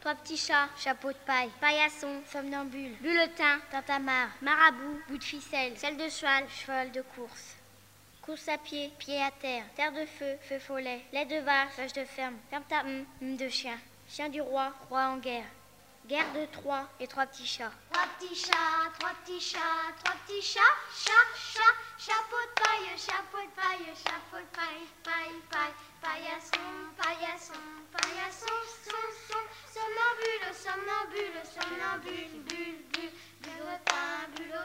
Trois petits chats, chapeau de paille, paillasson, somnambule, bulletin, tintamarre, marabout, bout de ficelle, selle de cheval, cheval de course. Course à pied, pied à terre, terre de feu, feu follet, lait de vache, vache de ferme, ferme ta de chien, chien du roi, roi en guerre. Guerre de Troie et trois petits chats. Trois petits chats, trois petits chats, trois petits chats, chat, chat, chapeau de paille, chapeau de paille, chapeau de paille, paille, paille, paillasson, paillasson, paillasson, somnambule, somnambule, somnambule, bulle, bulle, bulletin, bulletin.